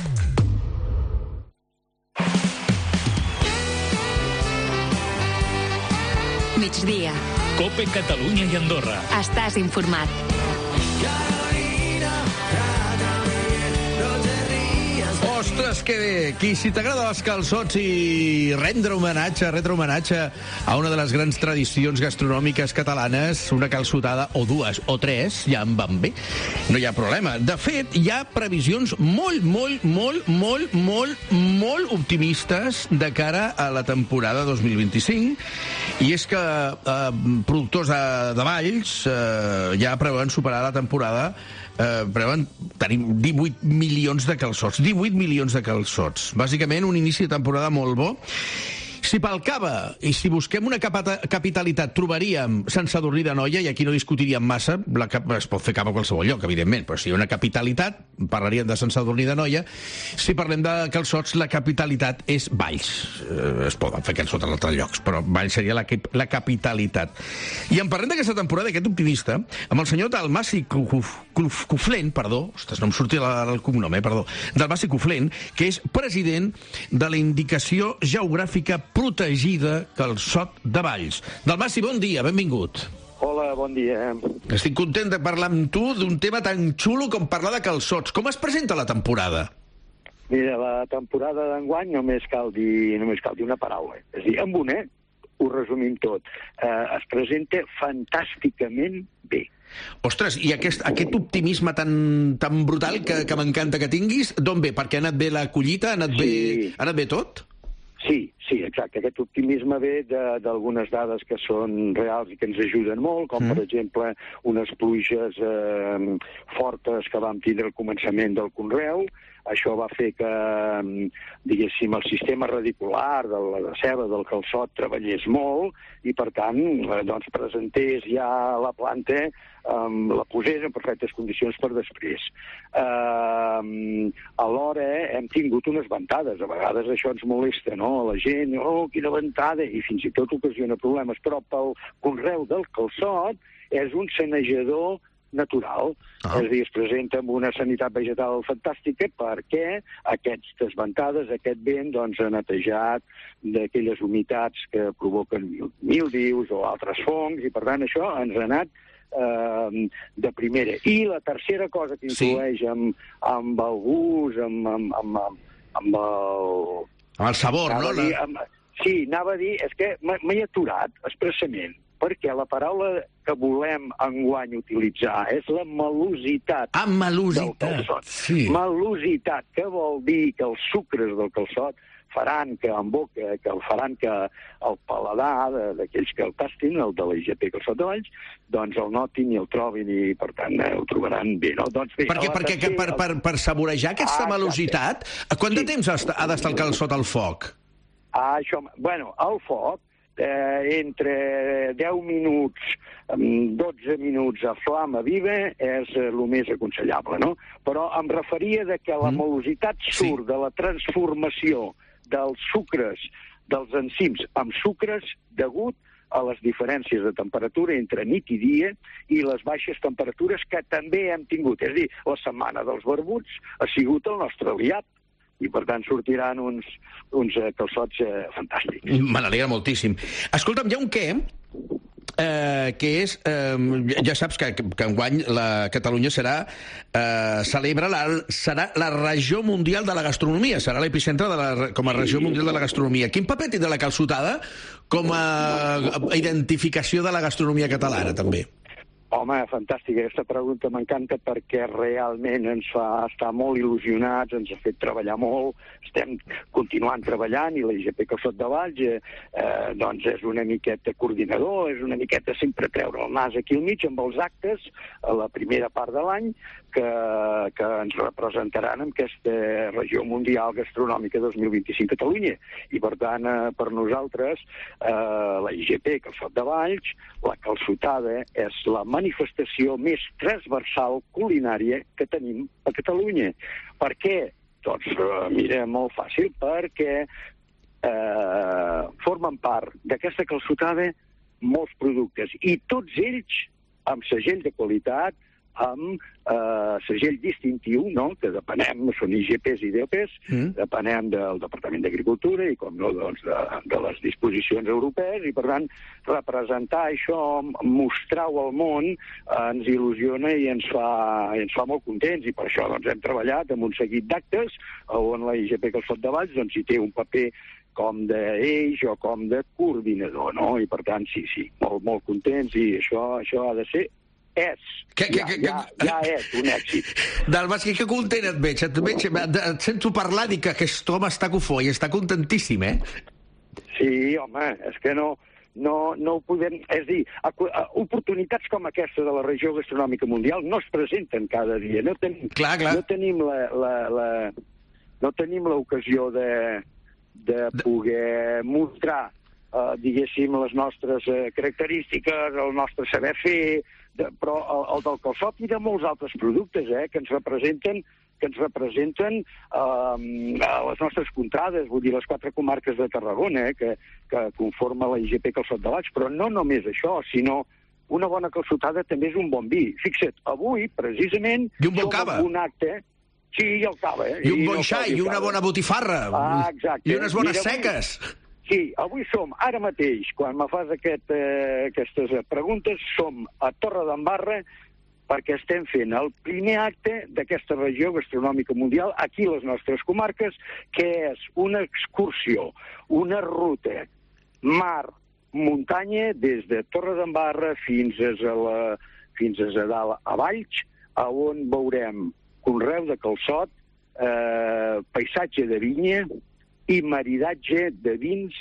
Migdia. Cope Catalunya i Andorra. Estàs informat. Ostres, que bé! Qui, si t'agrada els calçots i rendre homenatge, retre homenatge a una de les grans tradicions gastronòmiques catalanes, una calçotada o dues o tres, ja em van bé. No hi ha problema. De fet, hi ha previsions molt, molt, molt, molt, molt, molt optimistes de cara a la temporada dos mil vint-i-cinc, i és que eh, productors de, de Valls eh, ja preveuen superar la temporada. Eh, preveuen tenim divuit milions de calçots, divuit milions de calçots. Bàsicament, un inici de temporada molt bo. Si pel cava, i si busquem una capata, capitalitat, trobaríem Sant Sadurní d'Anoia, i aquí no discutiríem massa, la, es pot fer cava a qualsevol lloc, evidentment, però si hi ha una capitalitat, parlaríem de Sant Sadurní d'Anoia. Si parlem de calçots, la capitalitat és Valls. Eh, es poden fer calçots en altres llocs, però Valls seria la, la capitalitat. I en parlem d'aquesta temporada, aquest optimista, amb el senyor Dalmaci Cuflent, perdó, ostres, no em sortia el cognom, eh, perdó, Dalmaci Cuflent, que és president de la Indicació Geogràfica Protegida Calçot de Valls. Dalmaci, bon dia, benvingut. Hola, bon dia. Estic content de parlar amb tu d'un tema tan xulo com parlar de calçots. Com es presenta la temporada? Mira, la temporada d'enguany només cal dir, només cal dir una paraula. És a dir, amb una, ho resumim tot. Eh, es presenta fantàsticament bé. Ostres, i aquest, aquest optimisme tan, tan brutal que, que m'encanta que tinguis, d'on ve? Perquè ha anat bé la collita? Ha anat, sí. bé, ha anat bé tot? Sí, sí, exacte. Aquest optimisme ve d'algunes dades que són reals i que ens ajuden molt, com mm. per exemple unes pluges eh, fortes que vam tindre al començament del conreu. Això va fer que, diguéssim, el sistema radicular de la ceba, del calçot, treballés molt i, per tant, doncs, presentés ja la planta, um, la posés en perfectes condicions per després. Uh, alhora hem tingut unes ventades. A vegades això ens molesta, no? A la gent, oh, quina ventada, i fins i tot ocasiona problemes. Però pel conreu del calçot és un sanejador natural, ah. és a dir, es presenta amb una sanitat vegetal fantàstica perquè aquestes ventades, aquest vent, doncs, ha netejat d'aquelles humitats que provoquen mildius o altres fongs, i per tant això ens ha anat eh, de primera. I la tercera cosa que influeix sí. amb, amb el gust, amb, amb, amb, amb el... Amb el sabor, no? Dir, amb, sí, anava a dir, és que m'he aturat expressament, perquè la paraula que volem enguany utilitzar és la malositat. Ah, malositat, sí. Malositat, que vol dir que els sucres del calçot faran que en boca, que el faran que el paladar d'aquells que el tastin, el de la I G P Calçot de Valls, doncs el notin i el trobin i, per tant, ho trobaran bé, no? Doncs bé, perquè perquè tercer, per, per, per saborejar aquesta ah, malositat, quant sí. de temps ha d'estar el calçot al foc? Ah, això, bueno, al foc, Eh, entre deu minuts, dotze minuts a flama viva és el més aconsellable, no? Però em referia de que la malositat surt sí. de la transformació dels sucres, dels enzims amb sucres degut a les diferències de temperatura entre nit i dia i les baixes temperatures que també hem tingut. És a dir, la setmana dels barbuts ha sigut el nostre aliat, i per tant sortiran uns, uns eh, calçots eh, fantàstics. Me n'alegra moltíssim. Escolta'm, hi ha un què, eh, que és, eh, ja saps que, que enguany la Catalunya serà, eh, celebra la, serà la regió mundial de la gastronomia, serà l'epicentre de la, com a regió mundial de la gastronomia. Quin paper té de la calçotada com a identificació de la gastronomia catalana, també? Home, fantàstica, aquesta pregunta m'encanta perquè realment ens fa estar molt il·lusionats, ens ha fet treballar molt, estem continuant treballant i la I G P Calçot de Valls eh, eh, doncs és una miqueta coordinador, és una miqueta sempre treure el nas aquí al mig amb els actes a la primera part de l'any que, que ens representaran en aquesta regió mundial gastronòmica dos mil vint-i-cinc Catalunya. I per tant, eh, per nosaltres, eh, la I G P Calçot de Valls, la calçotada és la manifestació més transversal culinària que tenim a Catalunya. Per què? Doncs, mira, molt fàcil, perquè eh, formen part d'aquesta calçotada molts productes, i tots ells amb segell de qualitat, amb eh, segell distintiu, no?, que depenem, són I G Ps i D O Ps, mm. depenem del Departament d'Agricultura i, com no, doncs, de, de les disposicions europees, i, per tant, representar això, mostrar-ho al món, eh, ens il·lusiona i ens fa, ens fa molt contents, i per això doncs, hem treballat amb un seguit d'actes on la I G P Calçot de Valls doncs, hi té un paper com d'eix o com de coordinador, no? I, per tant, sí, sí, molt, molt contents, i això, això ha de ser és, que, que, ja, que, ja, ja és un èxit. Dalmaci, que content et veig, et, veig, et sento parlar i que aquest home està cofó i està contentíssim, eh? Sí, home, és que no, no, no ho podem... És a dir, oportunitats com aquesta de la regió gastronòmica mundial no es presenten cada dia. No tenim, clar, clar. No tenim la, la, la, no tenim l'ocasió de, de poder mostrar, eh, diguéssim, les nostres eh, característiques, el nostre saber fer, de, però el, el del calçot i de molts altres productes eh, que ens representen que ens representen eh, a les nostres contrades, vull dir, les quatre comarques de Tarragona, eh, que, que conforma la I G P Calçot de Baix, però no només això, sinó una bona calçotada també és un bon vi. Fixa't, avui, precisament, I un bon cava. Un acte, sí, i el cava, eh? I un I bon no xai, i una bona botifarra. Ah, exacte. I unes bones Mira, seques. Sí, avui som, ara mateix, quan me fas aquest, eh, aquestes preguntes, som a Torredembarra, perquè estem fent el primer acte d'aquesta regió gastronòmica mundial, aquí a les nostres comarques, que és una excursió, una ruta mar-muntanya des de Torredembarra fins a, la, fins a dalt a Valls, on veurem conreu de calçot, eh, paisatge de vinya i maridatge de vins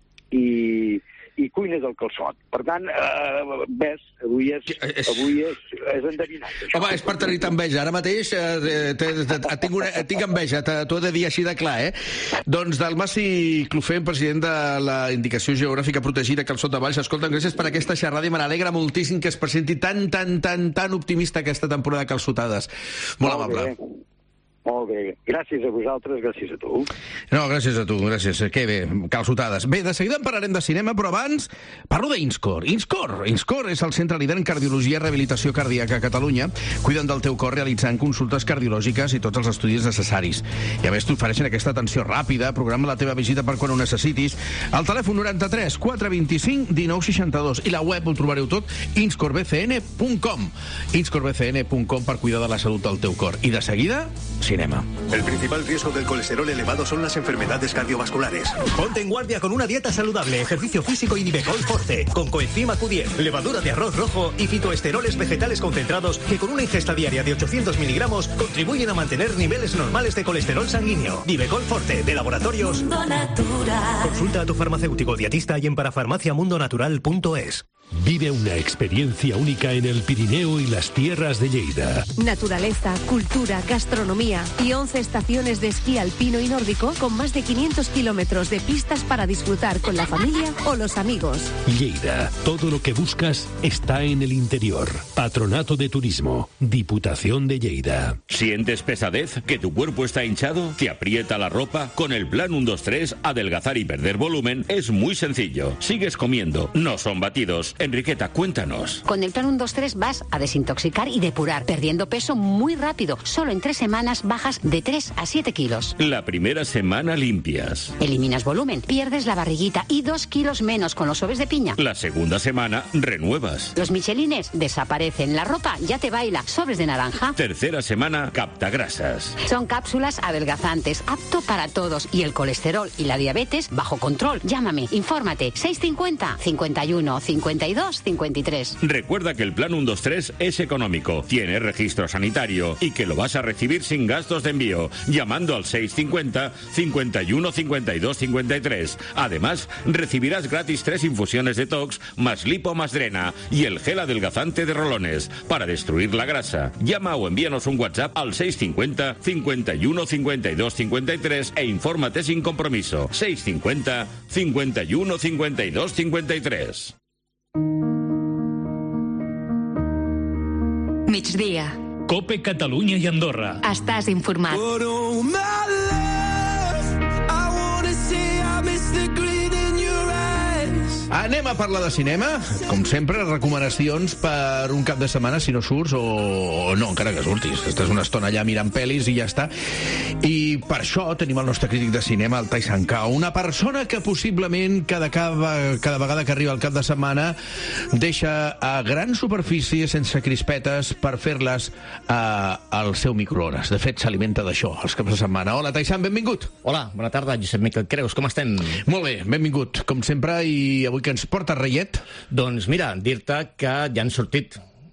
i... i cuina del calçot. Per tant, eh, ves, avui és, avui és, és endevinat. Això. Home, és per tenir-te enveja. Ara mateix eh, te, te, te, tinc, una, tinc enveja, t'ho he de dir així de clar, eh? Doncs del Masi Clofent, president de la Indicació Geogràfica Protegida Calçot de Valls, escolta, gràcies per aquesta xerrada i me n'alegra moltíssim que es presenti tan, tan, tan, tan optimista aquesta temporada de calçotades. Molt, Molt amable. Bé. Molt bé. Gràcies a vosaltres, gràcies a tu. No, gràcies a tu, gràcies. Que bé, calçotades. Bé, de seguida en parlarem de cinema, però abans parlo d'Inscor. Inscor. Inscor és el centre líder en cardiologia i rehabilitació cardíaca a Catalunya. Cuiden del teu cor realitzant consultes cardiològiques i tots els estudis necessaris. I a més t'ofereixen aquesta atenció ràpida, programa la teva visita per quan ho necessitis. Al telèfon noranta-tres quatre vint-i-cinc dinou seixanta-dos i la web ho trobareu tot, inscor b c n punt com. inscor b c n punt com per cuidar de la salut del teu cor. I de seguida, cinema. El principal riesgo del colesterol elevado son las enfermedades cardiovasculares. Ponte en guardia con una dieta saludable, ejercicio físico y Nivecol Forte, con coenzima Q diez, levadura de arroz rojo y fitoesteroles vegetales concentrados que con una ingesta diaria de ochocientos miligramos contribuyen a mantener niveles normales de colesterol sanguíneo. Nivecol Forte, de Laboratorios Mundo Natural. Consulta a tu farmacéutico dietista y en parafarmaciamundonatural punto es. Vive una experiencia única en el Pirineo y las tierras de Lleida. Naturaleza, cultura, gastronomía y once estaciones de esquí alpino y nórdico con más de quinientos kilómetros de pistas para disfrutar con la familia o los amigos. Lleida, todo lo que buscas está en el interior. Patronato de Turismo, Diputación de Lleida. ¿Sientes pesadez? ¿Que tu cuerpo está hinchado? ¿Te aprieta la ropa? Con el plan uno dos tres, adelgazar y perder volumen es muy sencillo. Sigues comiendo, no son batidos. Enriqueta, cuéntanos. Con el plan uno dos tres vas a desintoxicar y depurar, perdiendo peso muy rápido. Solo en tres semanas bajas de tres a siete kilos. La primera semana limpias. Eliminas volumen, pierdes la barriguita y dos kilos menos con los sobres de piña. La segunda semana renuevas. Los michelines desaparecen, la ropa ya te baila, sobres de naranja. Tercera semana capta grasas. Son cápsulas adelgazantes, apto para todos. Y el colesterol y la diabetes bajo control. Llámame, infórmate. seis cincuenta, cincuenta y uno, cincuenta y dos, cincuenta y tres. Recuerda que el plan uno dos tres es económico, tiene registro sanitario y que lo vas a recibir sin gastos de envío, llamando al seis cincuenta, cincuenta y uno, cincuenta y dos, cincuenta y tres. Además, recibirás gratis tres infusiones de Tox, más lipo más drena y el gel adelgazante de rolones para destruir la grasa. Llama o envíanos un WhatsApp al seis cincuenta, cincuenta y uno, cincuenta y dos, cincuenta y tres e infórmate sin compromiso. seis cincuenta, cincuenta y uno, cincuenta y dos, cincuenta y tres. Migdia. Cope Catalunya i Andorra. Estàs informat. Anem a parlar de cinema. Com sempre, recomanacions per un cap de setmana, si no surts, o, o no, encara que surtis. Estàs una estona allà mirant pel·lis i ja està. I per això tenim el nostre crític de cinema, el Tyson Cao, una persona que possiblement cada, cada, cada vegada que arriba el cap de setmana deixa a gran superfície, sense crispetes, per fer-les uh, al seu microones. De fet, s'alimenta d'això els caps de setmana. Hola, Tyson, benvingut. Hola, bona tarda, Josep Miquel Creus, com estem? Molt bé, benvingut, com sempre, i avui que ens porta reiet? Doncs mira, dir-te que ja han sortit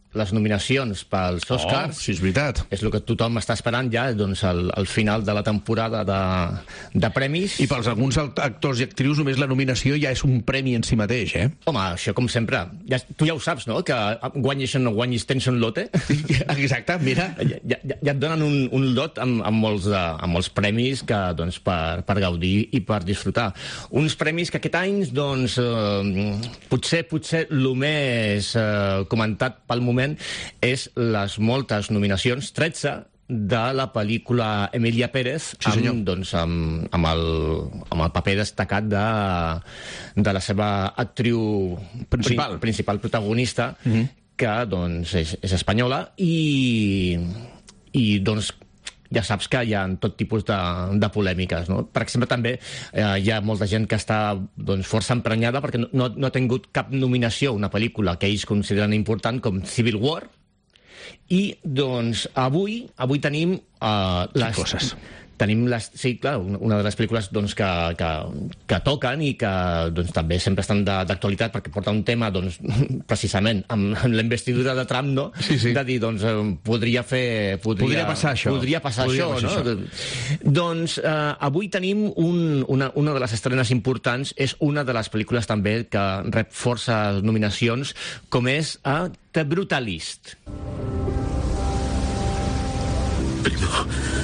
les nominacions pels Oscars. Oh, sí, és veritat. És el que tothom està esperant ja, doncs, al, al final de la temporada de, de premis. I pels alguns actors i actrius només la nominació ja és un premi en si mateix, eh? Home, això com sempre. Ja, tu ja ho saps, no?, que guanyis o no guanyis tens un lote. Exacte, mira. Ja, ja, ja et donen un, un lot amb, amb, molts de, amb molts premis que, doncs, per, per gaudir i per disfrutar. Uns premis que aquest any, doncs, eh, potser, potser el més eh, comentat pel moment és les moltes nominacions, tretze, de la pel·lícula Emilia Pérez, sí, amb, doncs, amb, amb, el, amb el paper destacat de, de la seva actriu principal, prin, principal protagonista, mm-hmm. que doncs, és, és espanyola, i, i doncs, ja saps que hi ha tot tipus de, de polèmiques, no? Per exemple, també eh, hi ha molta gent que està, doncs, força emprenyada perquè no, no ha tingut cap nominació una pel·lícula que ells consideren important, com Civil War, i, doncs, avui avui tenim eh, les coses. Tenim les, sí, clar, una de les pel·lícules, doncs, que, que, que toquen i que, doncs, també sempre estan d'actualitat perquè porta un tema, doncs, precisament amb, amb la investidura de Trump, no? Sí, sí. De dir, doncs, podria fer... Podria, podria passar això. Podria passar podria això, passar no? Això. Doncs eh, avui tenim un, una, una de les estrenes importants, és una de les pel·lícules també que rep força nominacions, com és a The Brutalist. Primo...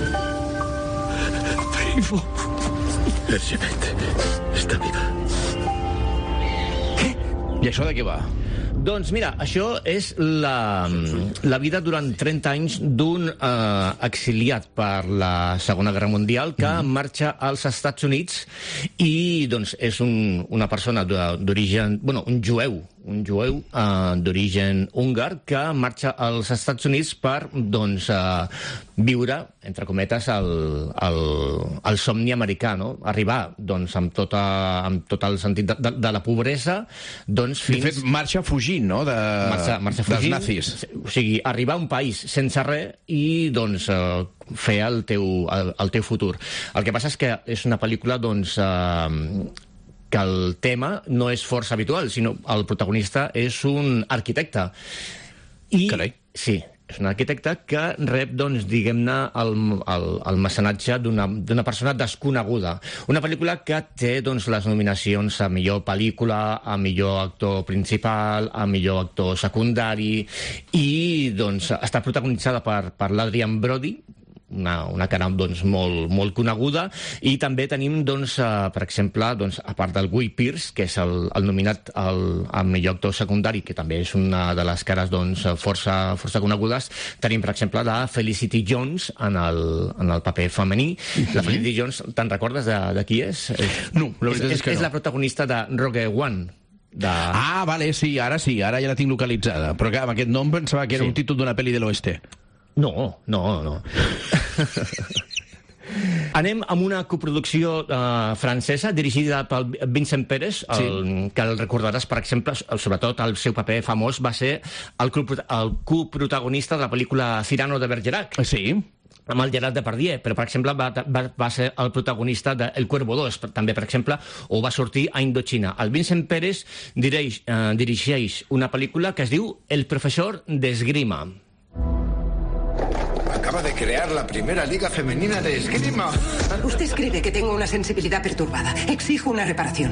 Primo... Elizabeth està viva. Què? I això de què va? Doncs mira, això és la, la vida durant trenta anys d'un eh, exiliat per la Segona Guerra Mundial que mm. marxa als Estats Units i, doncs, és un, una persona d'origen... Bueno, un jueu, un jueu eh, d'origen húngar que marxa als Estats Units per, doncs, eh, viure, entre cometes, el, el, el somni americà, no? Arribar, doncs, amb, tota, amb tot el sentit de, de, de la pobresa, doncs, fins... De fet, marxa fugint, no?, de, marxa, marxa fugint, dels nazis. O sigui, arribar a un país sense res i, doncs, eh, fer el teu, el, el teu futur. El que passa és que és una pel·lícula, doncs, eh, que el tema no és força habitual, sinó el protagonista és un arquitecte. I, Carai. Sí, és un arquitecte que rep, doncs, diguem-ne, el, el, el mecenatge d'una persona desconeguda. Una pel·lícula que té, doncs, les nominacions a millor pel·lícula, a millor actor principal, a millor actor secundari, i, doncs, està protagonitzada per, per l'Adrian Brody, una, una cara, doncs, molt, molt coneguda, i també tenim, doncs, uh, per exemple, doncs, a part del Guy Pearce, que és el, el nominat al, al millor actor secundari, que també és una de les cares, doncs, força, força conegudes, tenim, per exemple, la Felicity Jones en el, en el paper femení. Mm-hmm. La Felicity Jones, te'n recordes de, de qui és? No, la veritat és, és que no. És la protagonista de Rogue One. De... Ah, vale, sí, ara sí, ara ja la tinc localitzada. Però que amb aquest nom pensava que era sí. un títol d'una pel·li de l'oeste. No, no, no. Anem amb una coproducció uh, francesa dirigida pel Vincent Pérez, el, sí. que el recordaràs, per exemple, sobretot el seu paper famós va ser el, el coprotagonista de la pel·lícula Cyrano de Bergerac. Sí. Amb el Gerard Depardieu, però, per exemple, va, va, va ser el protagonista de El Cuervo dos, també, per exemple, o va sortir a Indochina. El Vincent Pérez direix, uh, dirigeix una pel·lícula que es diu El profesor d'esgrima. Acaba de crear la primera liga femenina de esgrima. Usted escribe que tengo una sensibilidad perturbada. Exijo una reparación.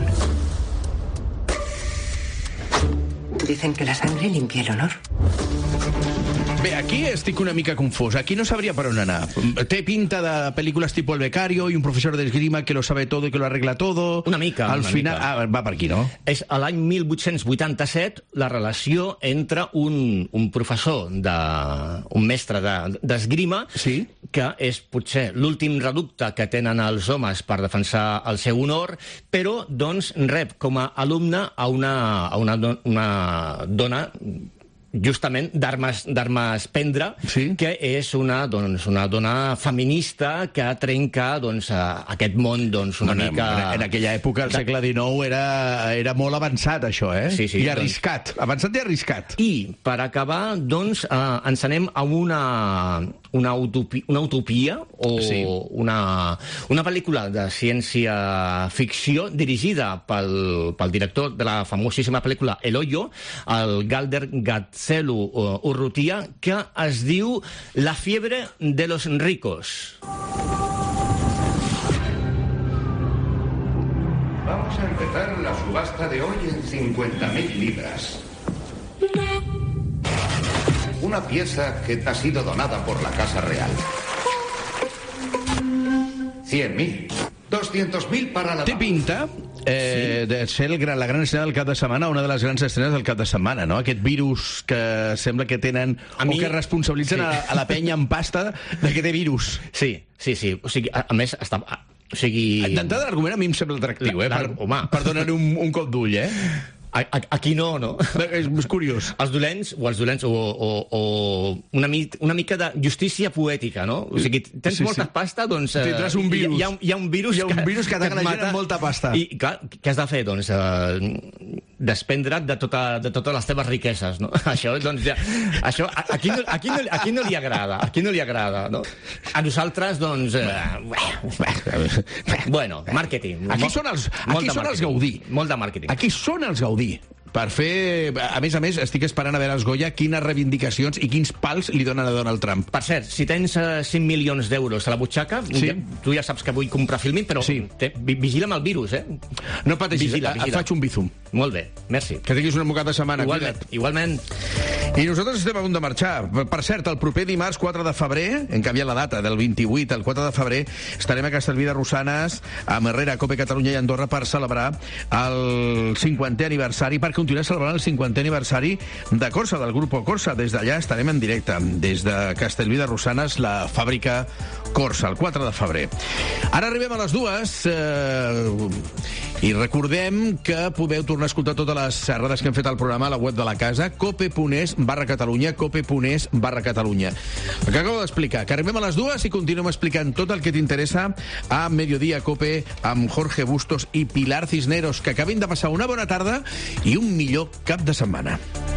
Dicen que la sangre limpia el honor. Bé, aquí estic una mica confós. Aquí no sabria per on anar. Té pinta de pel·lícules tipo El becario i un professor d'esgrima que lo sabe todo y que lo arregla todo. Una mica. Al una final... mica. Ah, va per aquí, no? És a l'any mil vuit-cents vuitanta-set la relació entre un, un professor, de, un mestre d'esgrima, de, sí? que és potser l'últim reducte que tenen els homes per defensar el seu honor, però, doncs, rep com a alumne a una, a una, una dona justament d'armes d'armes prendre, sí? que és una, doncs, una dona feminista que trenca, doncs, aquest món, doncs, una bueno, mica... En aquella època, al segle dinou, era, era molt avançat, això, eh? Sí, sí, I arriscat. Doncs... Avançat i arriscat. I, per acabar, doncs, eh, ens anem a una, una, utopi, una utopia o sí. una, una pel·lícula de ciència-ficció dirigida pel, pel director de la famosíssima pel·lícula El Hoyo, el Galder Gatz Marcelo Urrutia, que es diu La fiebre de los ricos. Vamos a empezar la subasta de hoy en cincuenta mil libras. Una pieza que ha sido donada por la Casa Real. cien mil. doscientos mil para la... Té pinta eh, sí. de ser el gran, la gran escena del cap de setmana, una de les grans escenes del cap de setmana, no? Aquest virus que sembla que tenen, a o mi... que responsabilitzen sí. a, a la penya en pasta de que té virus. Sí, sí, sí. O sigui, a, a més, està... O sigui... D'entrada l'argument a mi em sembla atractiu, la, eh? Per, home. Per donar-hi un, un cop d'ull, eh? Aquí no, no? És, és curiós. Els dolents, o els dolents, o, o, o una, mi, una mica de justícia poètica, no? O sigui, tens sí, molta sí. pasta, doncs... Tindràs un virus. Hi ha, hi ha un virus, hi ha un virus que, que ataca la gent amb molta pasta. I, clar, què has de fer? Doncs eh, desprendre't de, tota, de totes les teves riqueses, no? Això, doncs, ja... Això, a, a, qui no, a, qui no, a qui no li agrada? A qui no li agrada, no? A nosaltres, doncs... Eh, bueno, màrqueting. Aquí són els, aquí són els Gaudí. Molt de màrqueting. Aquí són els Gaudí. Per fer... A més a més, estic esperant a veure els Goya quines reivindicacions i quins pals li donen a Donald Trump. Per cert, si tens uh, cinc milions d'euros a la butxaca, sí. ja, tu ja saps que vull comprar filming, però sí. te, vigila amb el virus, eh? No pateixis, vigila, vigila. Et faig un bizum. Molt bé, merci. Que tinguis una bocata de setmana. Igualment, igualment. I nosaltres estem a punt de marxar. Per cert, el proper dimarts quatre de febrer, hem canviat la data, del vint-i-vuit al quatre de febrer, estarem a Castellví de Rosanes, a Herrera, Cope Catalunya i Andorra per celebrar el cinquantè aniversari, per continuar celebrant el cinquantè aniversari de Corsa, del grup Corsa. Des d'allà estarem en directe, des de Castellví de Rosanes, la fàbrica Corsa, el quatre de febrer. Ara arribem a les dues eh, i recordem que podeu tornar a escoltar totes les xerrades que hem fet al programa a la web de la casa, cope.es barra Catalunya, cope.es barra Catalunya. El que acabo d'explicar, que arribem a les dues i continuem explicant tot el que t'interessa a Mediodía Cope amb Jorge Bustos i Pilar Cisneros. Que acabin de passar una bona tarda i un millor cap de setmana.